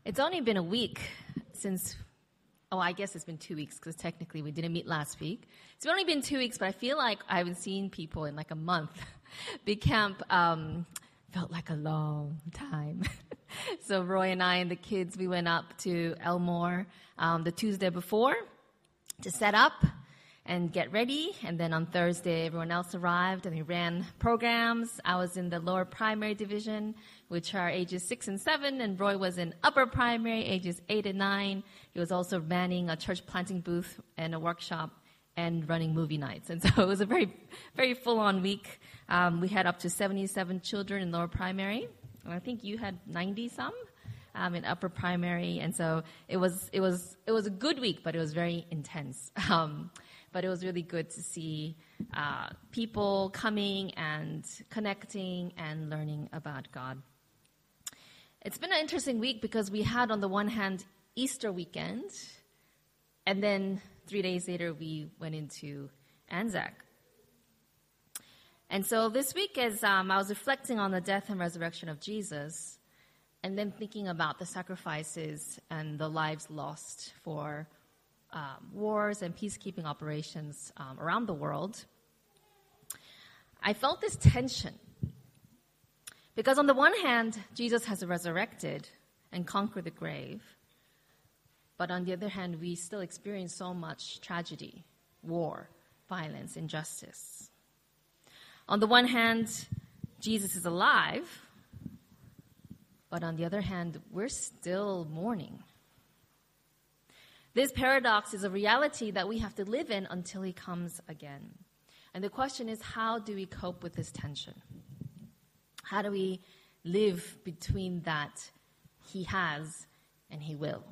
It's only been a week since, I guess it's been 2 weeks because technically we didn't meet last week. It's only been 2 weeks, but I feel like I haven't seen people in like a month. Big camp felt like a long time. So Roy and I and the kids, we went up to Elmore the Tuesday before to set up and get ready. And then on Thursday, everyone else arrived and we ran programs. I was in the lower primary division, which are ages 6 and 7, and Roy was in upper primary, ages 8 and 9. He was also manning a church planting booth and a workshop and running movie nights. And so it was a very, very full-on week. We had up to 77 children in lower primary. And I think you had 90-some in upper primary. And so it was a good week, but it was very intense. But it was really good to see people coming and connecting and learning about God. It's been an interesting week because we had, on the one hand, Easter weekend, and then 3 days later we went into Anzac. And so this week, as I was reflecting on the death and resurrection of Jesus, and then thinking about the sacrifices and the lives lost for wars and peacekeeping operations around the world, I felt this tension. Because on the one hand, Jesus has resurrected and conquered the grave. But on the other hand, we still experience so much tragedy, war, violence, injustice. On the one hand, Jesus is alive. But on the other hand, we're still mourning. This paradox is a reality that we have to live in until he comes again. And the question is, how do we cope with this tension? How do we live between that he has and he will?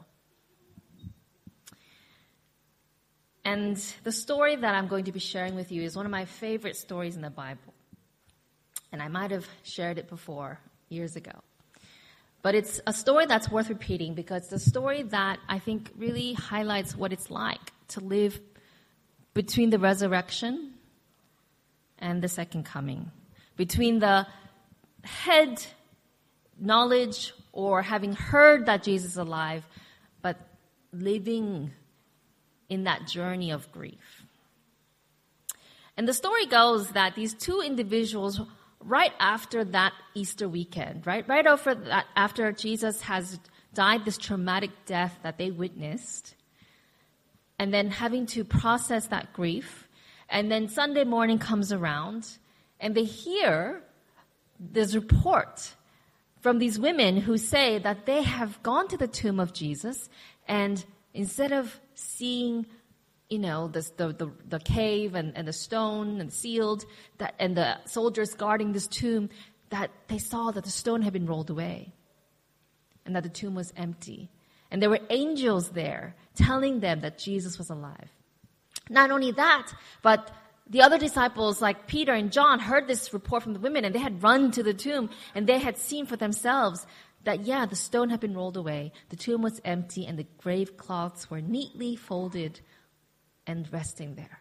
And the story that I'm going to be sharing with you is one of my favorite stories in the Bible. And I might have shared it before, years ago. But it's a story that's worth repeating because it's a story that I think really highlights what it's like to live between the resurrection and the second coming. Between the head knowledge or having heard that Jesus is alive, but living in that journey of grief. And the story goes that these two individuals, right after that Easter weekend, right after Jesus has died this traumatic death that they witnessed, and then having to process that grief, and then Sunday morning comes around, and they hear this report from these women who say that they have gone to the tomb of Jesus, and instead of seeing, the cave and the stone and sealed, and the soldiers guarding this tomb, that they saw that the stone had been rolled away and that the tomb was empty. And there were angels there telling them that Jesus was alive. Not only that, but the other disciples, like Peter and John, heard this report from the women, and they had run to the tomb, and they had seen for themselves that, the stone had been rolled away, the tomb was empty, and the grave cloths were neatly folded and resting there.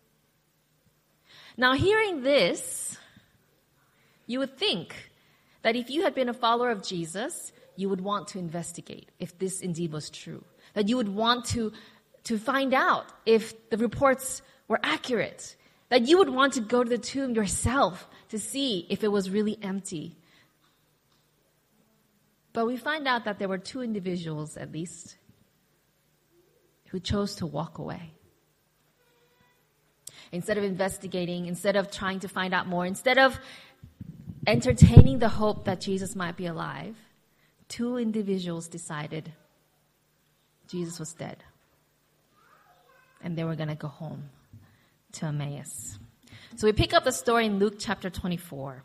Now, hearing this, you would think that if you had been a follower of Jesus, you would want to investigate if this indeed was true. That you would want to find out if the reports were accurate. That you would want to go to the tomb yourself to see if it was really empty. But we find out that there were two individuals, at least, who chose to walk away. Instead of investigating, instead of trying to find out more, instead of entertaining the hope that Jesus might be alive, two individuals decided Jesus was dead. And they were going to go home to Emmaus. So we pick up the story in Luke chapter 24.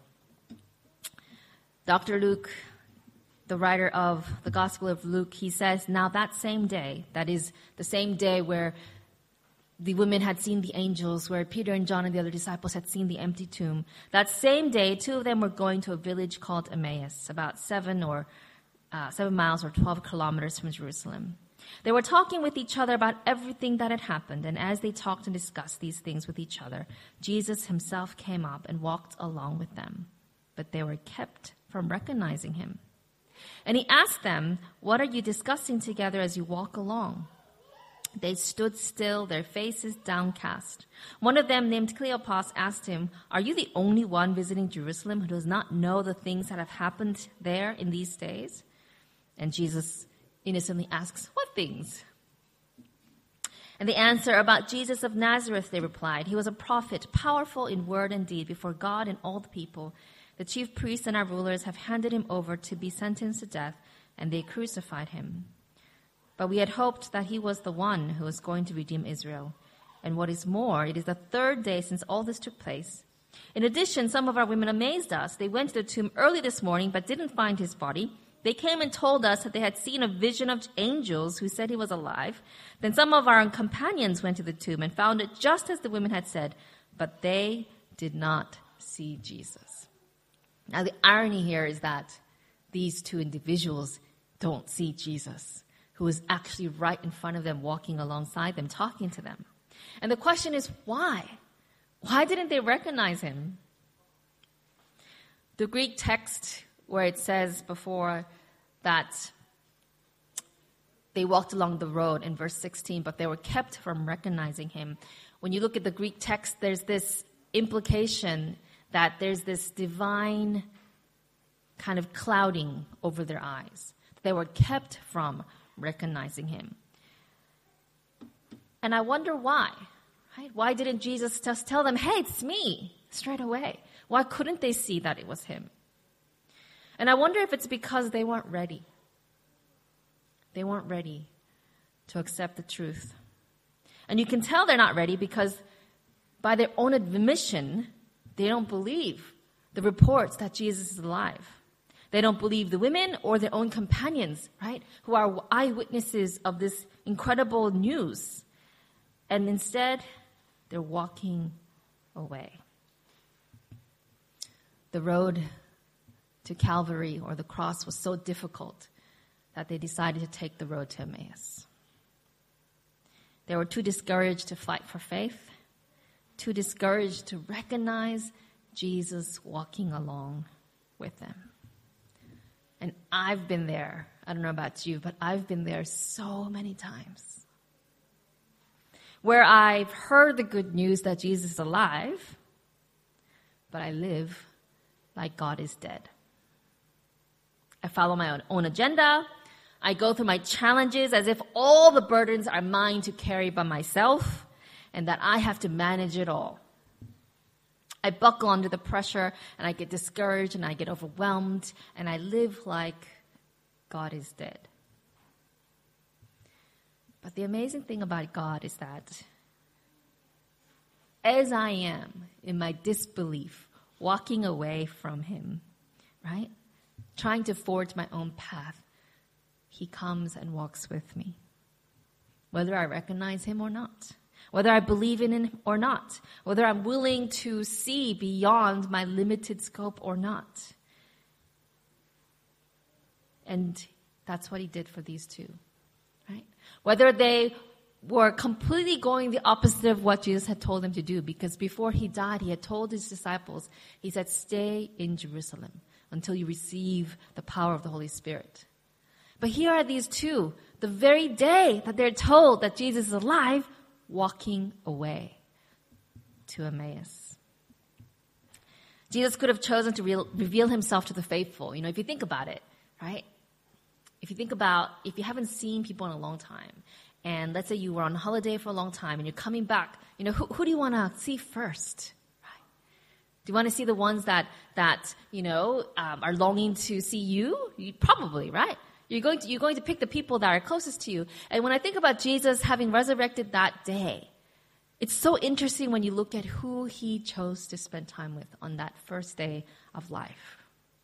Dr. Luke, the writer of the Gospel of Luke, he says, now that same day, that is the same day where the women had seen the angels, where Peter and John and the other disciples had seen the empty tomb, that same day, two of them were going to a village called Emmaus, about 7 miles or 12 kilometers from Jerusalem. They were talking with each other about everything that had happened, and as they talked and discussed these things with each other, Jesus himself came up and walked along with them, but they were kept from recognizing him. And he asked them, "What are you discussing together as you walk along?" They stood still, their faces downcast. One of them, named Cleopas, asked him, "Are you the only one visiting Jerusalem who does not know the things that have happened there in these days?" And Jesus innocently asks, "What things?" And they answer, "About Jesus of Nazareth," they replied. "He was a prophet, powerful in word and deed before God and all the people. The chief priests and our rulers have handed him over to be sentenced to death, and they crucified him. But we had hoped that he was the one who was going to redeem Israel. And what is more, it is the third day since all this took place. In addition, some of our women amazed us. They went to the tomb early this morning but didn't find his body. They came and told us that they had seen a vision of angels who said he was alive. Then some of our companions went to the tomb and found it just as the women had said, but they did not see Jesus." Now the irony here is that these two individuals don't see Jesus, who is actually right in front of them, walking alongside them, talking to them. And the question is, why? Why didn't they recognize him? The Greek text where it says before that they walked along the road in verse 16, but they were kept from recognizing him. When you look at the Greek text, there's this implication that there's this divine kind of clouding over their eyes. They were kept from recognizing him. And I wonder why. Right? Why didn't Jesus just tell them, "Hey, it's me," straight away? Why couldn't they see that it was him? And I wonder if it's because they weren't ready. They weren't ready to accept the truth. And you can tell they're not ready because by their own admission, they don't believe the reports that Jesus is alive. They don't believe the women or their own companions, right, who are eyewitnesses of this incredible news. And instead, they're walking away. The road to Calvary or the cross was so difficult that they decided to take the road to Emmaus. They were too discouraged to fight for faith, too discouraged to recognize Jesus walking along with them. And I've been there. I don't know about you, but I've been there so many times where I've heard the good news that Jesus is alive, but I live like God is dead. I follow my own agenda. I go through my challenges as if all the burdens are mine to carry by myself and that I have to manage it all. I buckle under the pressure and I get discouraged and I get overwhelmed and I live like God is dead. But the amazing thing about God is that as I am in my disbelief, walking away from him, right? Trying to forge my own path, he comes and walks with me. Whether I recognize him or not. Whether I believe in him or not. Whether I'm willing to see beyond my limited scope or not. And that's what he did for these two, right? Whether they were completely going the opposite of what Jesus had told them to do, because before he died, he had told his disciples, he said, "Stay in Jerusalem until you receive the power of the Holy Spirit." But here are these two, the very day that they're told that Jesus is alive, walking away to Emmaus. Jesus could have chosen to reveal himself to the faithful. You know, if you think about it, right? If you haven't seen people in a long time, and let's say you were on holiday for a long time and you're coming back, you know, who do you want to see first? Right? Do you want to see the ones that are longing to see you? Probably, right? You're going to pick the people that are closest to you. And when I think about Jesus having resurrected that day, it's so interesting when you look at who he chose to spend time with on that first day of life.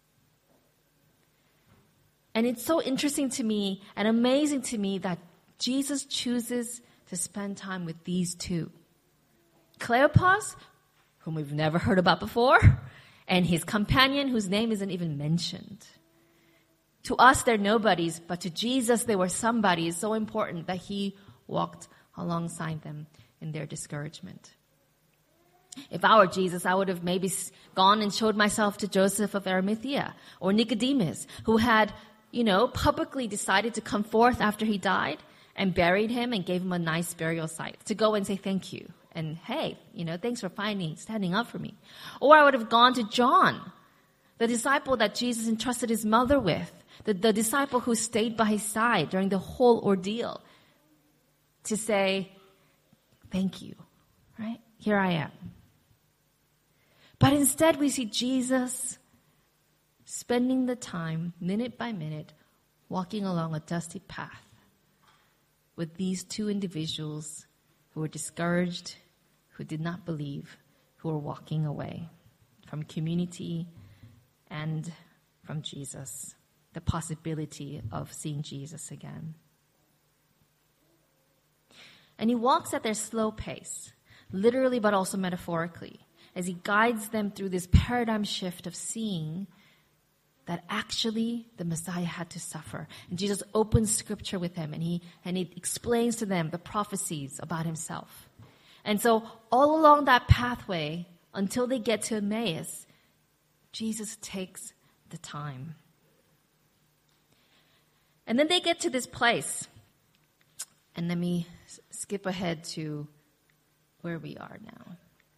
And it's so interesting to me and amazing to me that Jesus chooses to spend time with these two. Cleopas, whom we've never heard about before, and his companion, whose name isn't even mentioned. To us, they're nobodies, but to Jesus, they were somebody. It's so important that he walked alongside them in their discouragement. If I were Jesus, I would have maybe gone and showed myself to Joseph of Arimathea or Nicodemus, who had publicly decided to come forth after he died and buried him and gave him a nice burial site to go and say thank you. And hey, thanks for standing up for me. Or I would have gone to John, the disciple that Jesus entrusted his mother with, the disciple who stayed by his side during the whole ordeal, to say, thank you, right? Here I am. But instead we see Jesus spending the time, minute by minute, walking along a dusty path with these two individuals who were discouraged, who did not believe, who were walking away from community and from Jesus, the possibility of seeing Jesus again. And he walks at their slow pace, literally but also metaphorically, as he guides them through this paradigm shift of seeing that actually the Messiah had to suffer. And Jesus opens scripture with him, and he explains to them the prophecies about himself. And so all along that pathway, until they get to Emmaus, Jesus takes the time. And then they get to this place. And let me skip ahead to where we are now.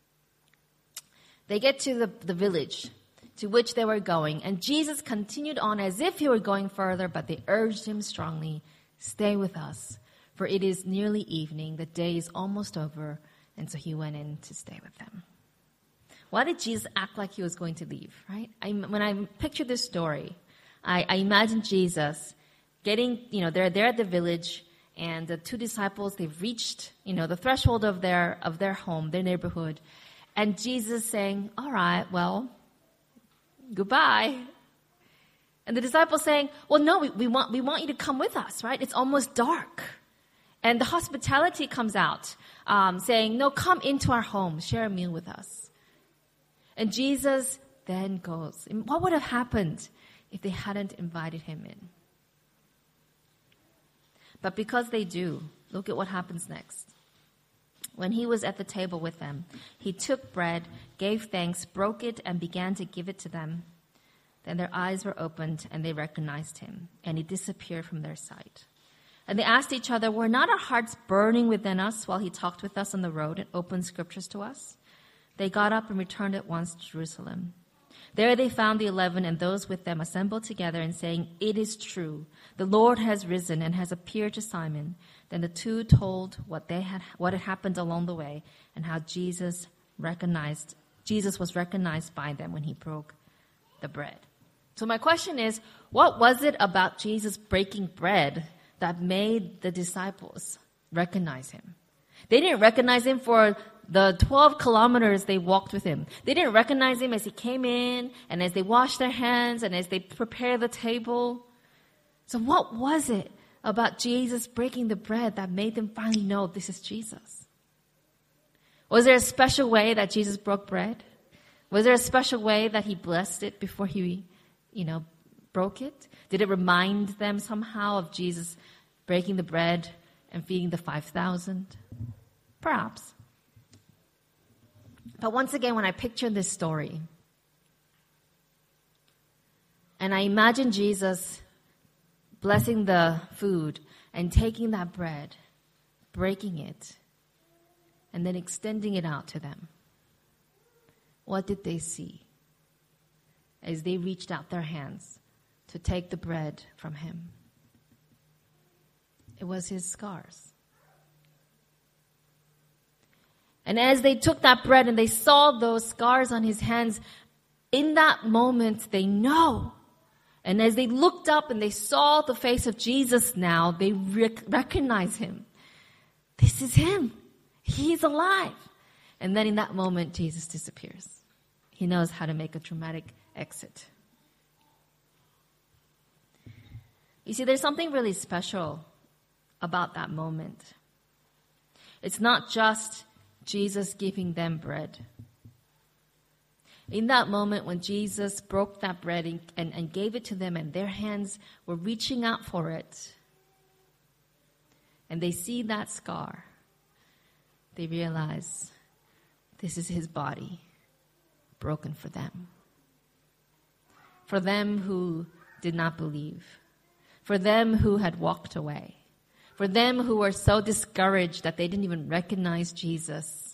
They get to the village to which they were going, and Jesus continued on as if he were going further, but they urged him strongly, "Stay with us, for it is nearly evening, the day is almost over," and so he went in to stay with them. Why did Jesus act like he was going to leave, right? When I picture this story, I imagine Jesus getting, they're there at the village, and the two disciples, they've reached, the threshold of their home, their neighborhood, and Jesus saying, "All right, well, goodbye." And the disciples saying, "Well, no, we want you to come with us, right? It's almost dark." And the hospitality comes out, saying, "No, come into our home, share a meal with us." And Jesus then goes. And what would have happened if they hadn't invited him in? But because they do, look at what happens next. When he was at the table with them, he took bread, gave thanks, broke it, and began to give it to them. Then their eyes were opened, and they recognized him, and he disappeared from their sight. And they asked each other, "Were not our hearts burning within us while he talked with us on the road and opened scriptures to us?" They got up and returned at once to Jerusalem. There they found the 11 and those with them assembled together and saying, "It is true, the Lord has risen and has appeared to Simon." Then the two told what had happened along the way and how Jesus was recognized by them when he broke the bread. So my question is, what was it about Jesus breaking bread that made the disciples recognize him? They didn't recognize him for the 12 kilometers they walked with him. They didn't recognize him as he came in and as they washed their hands and as they prepared the table. So what was it about Jesus breaking the bread that made them finally know this is Jesus? Was there a special way that Jesus broke bread? Was there a special way that he blessed it before he, broke it? Did it remind them somehow of Jesus breaking the bread and feeding the 5,000? Perhaps. But once again, when I picture this story, and I imagine Jesus blessing the food and taking that bread, breaking it, and then extending it out to them, what did they see as they reached out their hands to take the bread from him? It was his scars. And as they took that bread and they saw those scars on his hands, in that moment they know. And as they looked up and they saw the face of Jesus now, they recognize him. This is him. He's alive. And then in that moment, Jesus disappears. He knows how to make a dramatic exit. You see, there's something really special about that moment. It's not just Jesus giving them bread. In that moment when Jesus broke that bread and gave it to them and their hands were reaching out for it, and they see that scar, they realize this is his body broken for them. For them who did not believe. for them who had walked away, for them who were so discouraged that they didn't even recognize Jesus.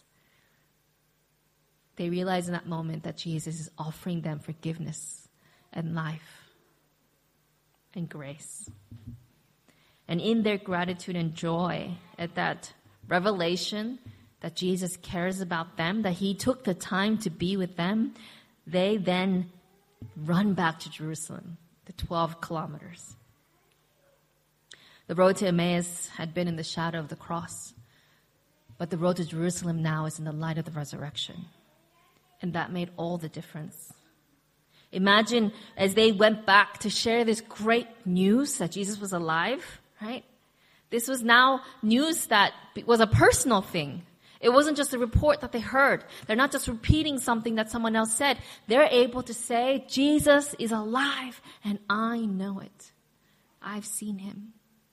They realized in that moment that Jesus is offering them forgiveness and life and grace. And in their gratitude and joy at that revelation that Jesus cares about them, that he took the time to be with them, they then run back to Jerusalem, the 12 kilometers. The road to Emmaus had been in the shadow of the cross, but the road to Jerusalem now is in the light of the resurrection. And that made all the difference. Imagine as they went back to share this great news that Jesus was alive, right? This was now news that was a personal thing. It wasn't just a report that they heard. They're not just repeating something that someone else said. They're able to say, Jesus is alive and I know it. I've seen him.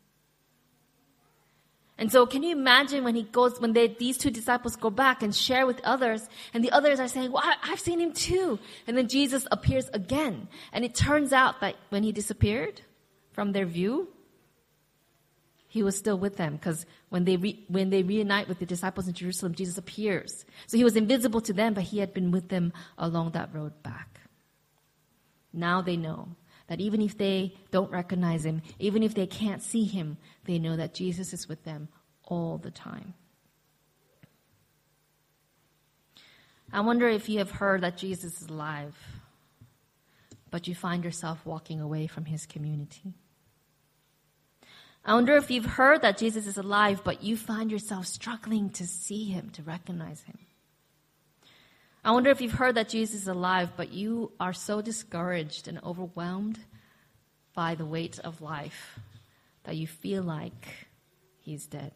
And so can you imagine when these two disciples go back and share with others, and the others are saying, well, I've seen him too. And then Jesus appears again. And it turns out that when he disappeared from their view, he was still with them, because when they reunite with the disciples in Jerusalem, Jesus appears. So he was invisible to them, but he had been with them along that road back. Now they know that even if they don't recognize him, even if they can't see him, they know that Jesus is with them all the time. I wonder if you have heard that Jesus is alive, but you find yourself walking away from his community. I wonder if you've heard that Jesus is alive, but you find yourself struggling to see him, to recognize him. I wonder if you've heard that Jesus is alive, but you are so discouraged and overwhelmed by the weight of life that you feel like he's dead.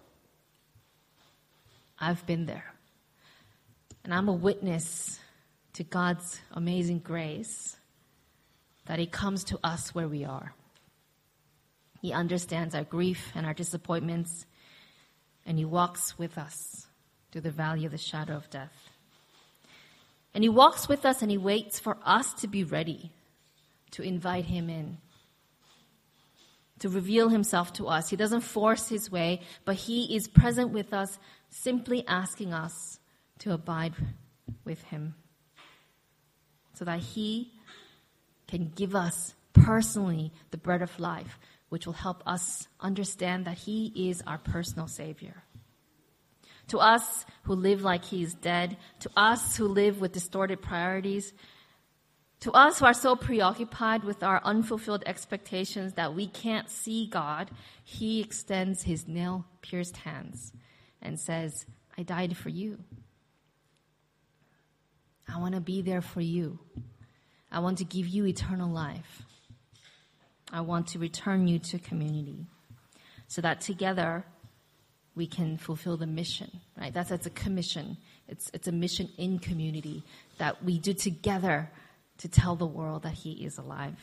I've been there. And I'm a witness to God's amazing grace that he comes to us where we are. He understands our grief and our disappointments, and he walks with us through the valley of the shadow of death. And he walks with us and he waits for us to be ready to invite him in, to reveal himself to us. He doesn't force his way, but he is present with us, simply asking us to abide with him so that he can give us personally the bread of life, which will help us understand that he is our personal Savior. To us who live like he is dead, to us who live with distorted priorities, to us who are so preoccupied with our unfulfilled expectations that we can't see God, he extends his nail-pierced hands and says, I died for you. I want to be there for you. I want to give you eternal life. I want to return you to community so that together we can fulfill the mission, right? That's a commission. It's a mission in community that we do together to tell the world that he is alive.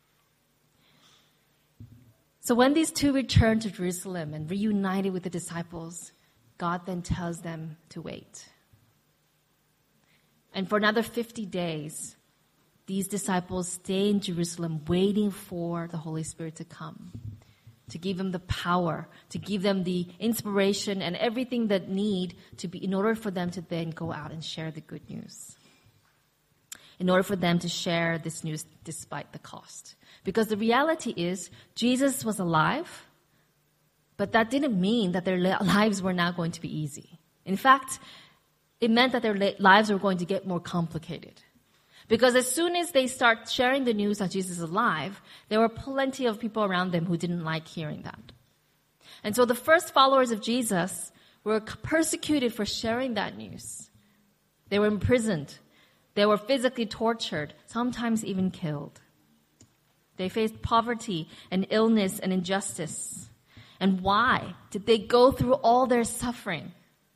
So when these two returned to Jerusalem and reunited with the disciples, God then tells them to wait. And for another 50 days, these disciples stay in Jerusalem waiting for the Holy Spirit to come, to give them the power, to give them the inspiration and everything that need to be in order for them to then go out and share the good news. In order for them to share this news despite the cost. Because the reality is, Jesus was alive, but that didn't mean that their lives were now going to be easy. In fact, it meant that their lives were going to get more complicated. Because as soon as they start sharing the news that Jesus is alive, there were plenty of people around them who didn't like hearing that. And so the first followers of Jesus were persecuted for sharing that news. They were imprisoned. They were physically tortured, sometimes even killed. They faced poverty and illness and injustice. And why did they go through all their suffering?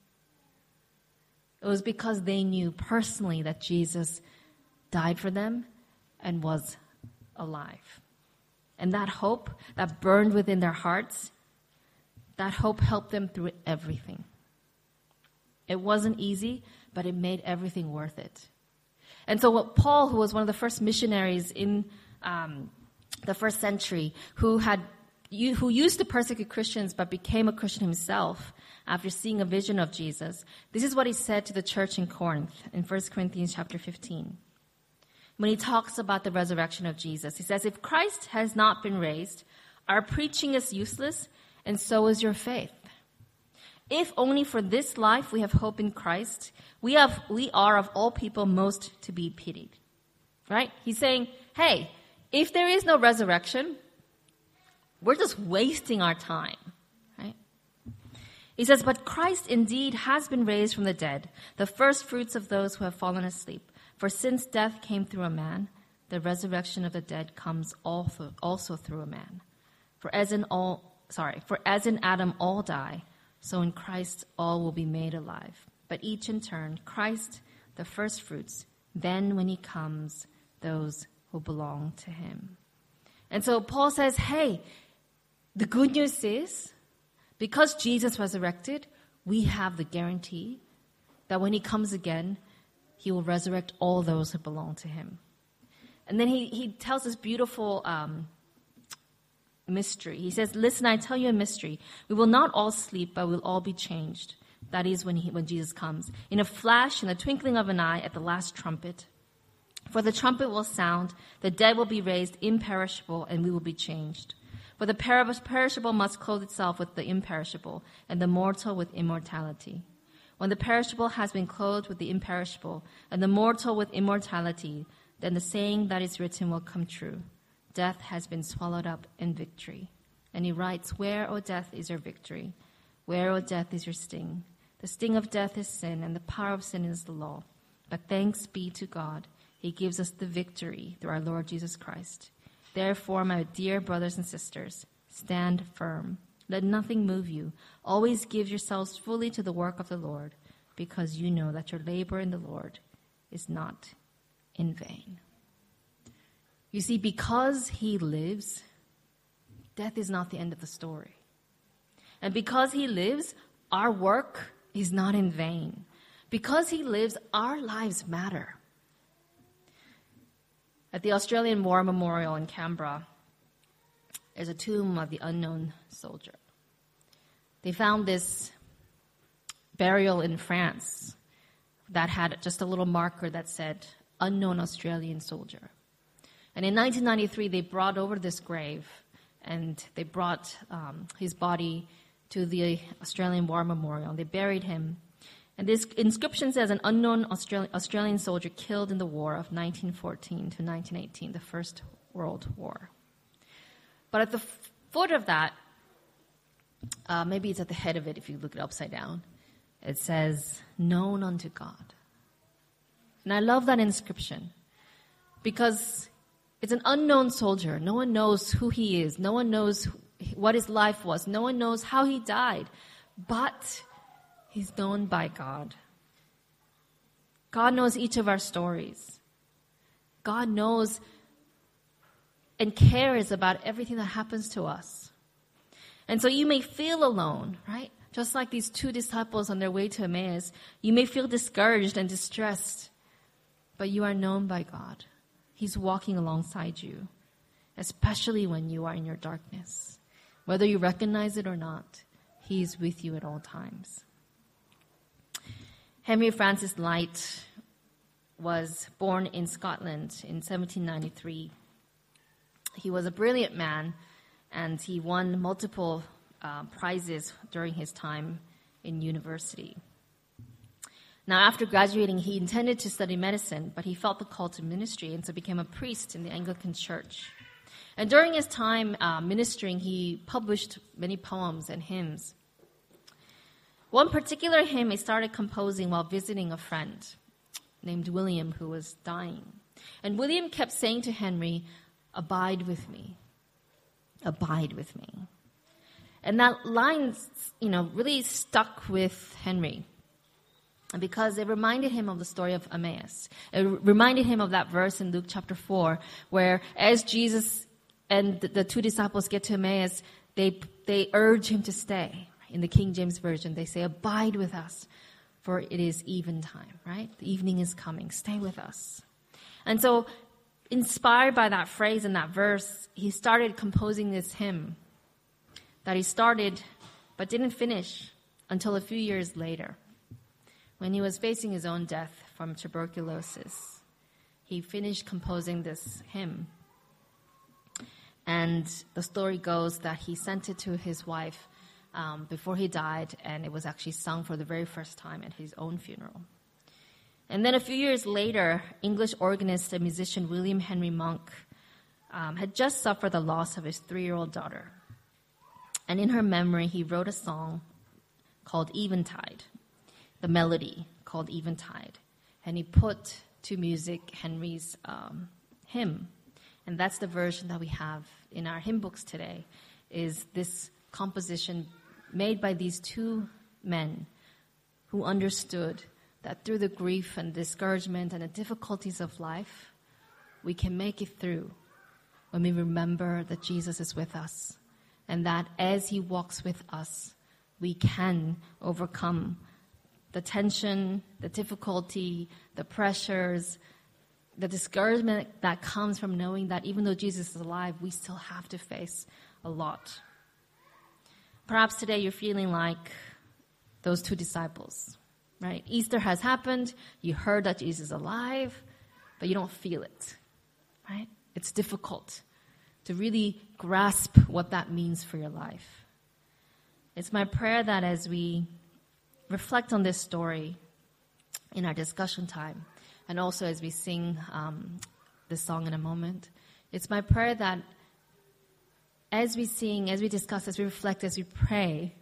It was because they knew personally that Jesus died for them and was alive. And that hope that burned within their hearts, that hope helped them through everything. It wasn't easy, but it made everything worth it. And so what Paul, who was one of the first missionaries in the first century, who used to persecute Christians but became a Christian himself after seeing a vision of Jesus. This is what he said to the church in Corinth in 1 Corinthians chapter 15. When he talks about the resurrection of Jesus, he says, if Christ has not been raised, our preaching is useless, and so is your faith. If only for this life we have hope in Christ, we are of all people most to be pitied. Right? He's saying, hey, if there is no resurrection, we're just wasting our time. Right? He says, but Christ indeed has been raised from the dead, the first fruits of those who have fallen asleep. For since death came through a man, the resurrection of the dead comes also through a man. For as in Adam all die, so in Christ all will be made alive. But each in turn, Christ the first fruits, then when he comes, those who belong to him. And so Paul says, hey, the good news is, because Jesus resurrected, we have the guarantee that when he comes again, he will resurrect all those who belong to him. And then he tells this beautiful mystery. He says, listen, I tell you a mystery. We will not all sleep, but we'll all be changed. That is when Jesus comes. In a flash, in the twinkling of an eye, at the last trumpet. For the trumpet will sound, the dead will be raised imperishable, and we will be changed. For the perishable must clothe itself with the imperishable, and the mortal with immortality. When the perishable has been clothed with the imperishable, and the mortal with immortality, then the saying that is written will come true. Death has been swallowed up in victory. And he writes, where, O death, is your victory? Where, O death, is your sting? The sting of death is sin, and the power of sin is the law. But thanks be to God, he gives us the victory through our Lord Jesus Christ. Therefore, my dear brothers and sisters, stand firm. Let nothing move you. Always give yourselves fully to the work of the Lord, because you know that your labor in the Lord is not in vain. You see, because he lives, death is not the end of the story. And because he lives, our work is not in vain. Because he lives, our lives matter. At the Australian War Memorial in Canberra, there's a tomb of the unknown soldier. They found this burial in France that had just a little marker that said, unknown Australian soldier. And in 1993, they brought over this grave, and they brought his body to the Australian War Memorial. They buried him. And this inscription says, an unknown Australian soldier killed in the war of 1914 to 1918, the First World War. But at the foot of that, maybe it's at the head of it if you look it upside down, it says, known unto God. And I love that inscription because it's an unknown soldier. No one knows who he is. No one knows what his life was. No one knows how he died. But he's known by God. God knows each of our stories. God knows and cares about everything that happens to us. And so you may feel alone, right? Just like these two disciples on their way to Emmaus, you may feel discouraged and distressed, but you are known by God. He's walking alongside you, especially when you are in your darkness. Whether you recognize it or not, he is with you at all times. Henry Francis Lyte was born in Scotland in 1793. He was a brilliant man, and he won multiple prizes during his time in university. Now, after graduating, he intended to study medicine, but he felt the call to ministry, and so became a priest in the Anglican Church. And during his time ministering, he published many poems and hymns. One particular hymn he started composing while visiting a friend named William, who was dying. And William kept saying to Henry, "Abide with me. Abide with me." And that line, really stuck with Henry, because it reminded him of the story of Emmaus. It reminded him of that verse in Luke chapter 4, where as Jesus and the two disciples get to Emmaus, they urge him to stay. In the King James Version, they say, "Abide with us, for it is eventime," right? The evening is coming. Stay with us. And so inspired by that phrase and that verse, he started composing this hymn that he started but didn't finish until a few years later when he was facing his own death from tuberculosis. He finished composing this hymn. And the story goes that he sent it to his wife before he died, and it was actually sung for the very first time at his own funeral. And then a few years later, English organist and musician William Henry Monk had just suffered the loss of his 3-year-old daughter. And in her memory, he wrote a song called Eventide, the melody called Eventide. And he put to music Henry's hymn. And that's the version that we have in our hymn books today, is this composition made by these two men who understood that through the grief and discouragement and the difficulties of life, we can make it through when we remember that Jesus is with us, and that as he walks with us, we can overcome the tension, the difficulty, the pressures, the discouragement that comes from knowing that even though Jesus is alive, we still have to face a lot. Perhaps today you're feeling like those two disciples, right? Easter has happened, you heard that Jesus is alive, but you don't feel it, right? It's difficult to really grasp what that means for your life. It's my prayer that as we reflect on this story in our discussion time, and also as we sing this song in a moment, it's my prayer that as we sing, as we discuss, as we reflect, as we pray,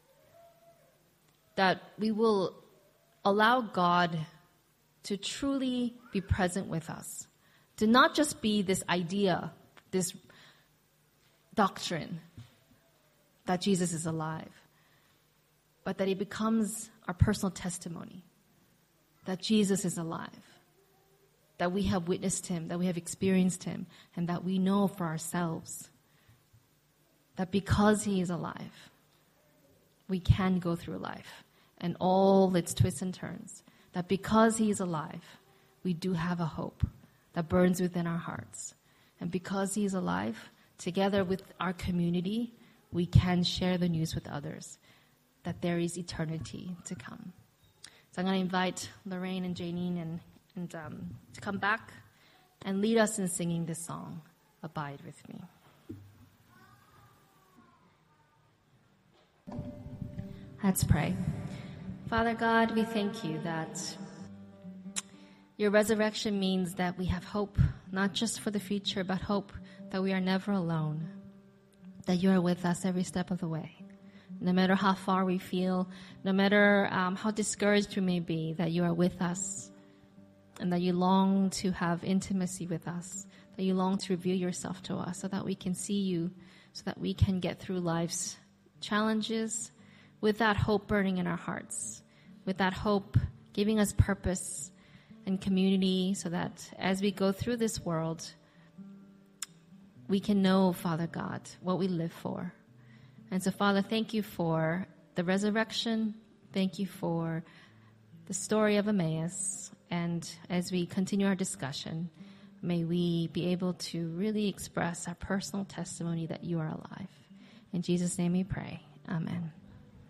that we will allow God to truly be present with us, to not just be this idea, this doctrine that Jesus is alive, but that it becomes our personal testimony that Jesus is alive, that we have witnessed him, that we have experienced him, and that we know for ourselves that because he is alive, we can go through life and all its twists and turns, that because he is alive, we do have a hope that burns within our hearts. And because he is alive, together with our community, we can share the news with others that there is eternity to come. So I'm going to invite Lorraine and Janine and to come back and lead us in singing this song, Abide With Me. Let's pray. Father God, we thank you that your resurrection means that we have hope, not just for the future, but hope that we are never alone, that you are with us every step of the way. No matter how far we feel, no matter how discouraged we may be, that you are with us, and that you long to have intimacy with us, that you long to reveal yourself to us so that we can see you, so that we can get through life's challenges with that hope burning in our hearts, with that hope giving us purpose and community, so that as we go through this world, we can know, Father God, what we live for. And so, Father, thank you for the resurrection. Thank you for the story of Emmaus. And as we continue our discussion, may we be able to really express our personal testimony that you are alive. In Jesus' name we pray. Amen.